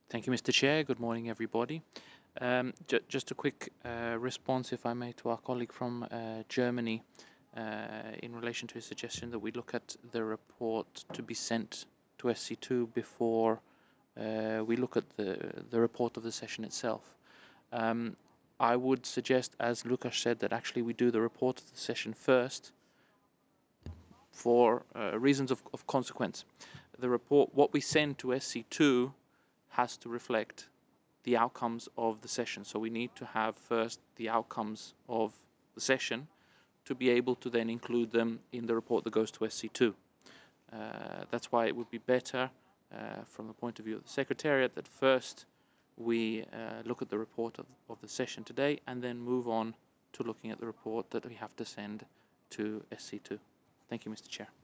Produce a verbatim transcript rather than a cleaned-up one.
Thank you, Mister Chair. Good morning, everybody. Um, ju just a quick uh, response, if I may, to our colleague from uh, Germany uh, in relation to his suggestion that we look at the report to be sent to S C two before uh, we look at the, the report of the session itself. Um, I would suggest, as Lukas said, that actually we do the report of the session first for uh, reasons of, of consequence. The report, what we send to S C two, has to reflect the outcomes of the session. So we need to have first the outcomes of the session to be able to then include them in the report that goes to S C two. Uh, that's why it would be better uh, from the point of view of the Secretariat that first we uh, look at the report of, of the session today and then move on to looking at the report that we have to send to S C two. Thank you, Mister Chair.